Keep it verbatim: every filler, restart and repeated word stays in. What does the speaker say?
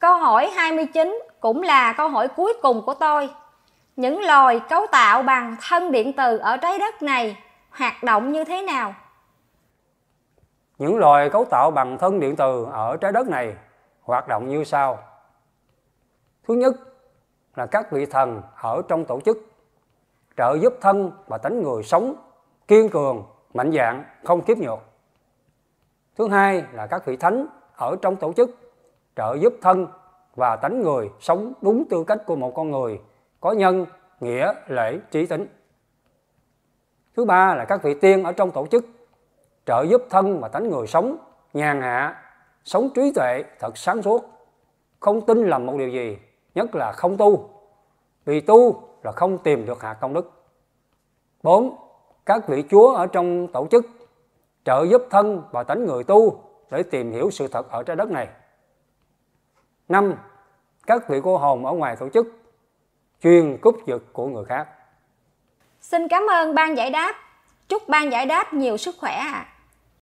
Câu hỏi hai mươi chín cũng là câu hỏi cuối cùng của tôi. Những loài cấu tạo bằng thân điện từ ở trái đất này hoạt động như thế nào? Những loài cấu tạo bằng thân điện từ ở trái đất này hoạt động như sau. Thứ nhất là các vị thần ở trong tổ chức, trợ giúp thân và tánh người sống, kiên cường, mạnh dạn, không khiếp nhược. Thứ hai là các vị thánh ở trong tổ chức, trợ giúp thân và tánh người sống đúng tư cách của một con người, có nhân, nghĩa, lễ, trí tính. Thứ ba là các vị tiên ở trong tổ chức, trợ giúp thân và tánh người sống, nhàn hạ, sống trí tuệ, thật sáng suốt, không tin làm một điều gì, nhất là không tu, vì tu là không tìm được hạt công đức. Bốn, các vị chúa ở trong tổ chức, trợ giúp thân và tánh người tu để tìm hiểu sự thật ở trái đất này. Năm, các vị cô hồn ở ngoài tổ chức, chuyên cướp giật của người khác. Xin cảm ơn ban giải đáp. Chúc ban giải đáp nhiều sức khỏe ạ. À.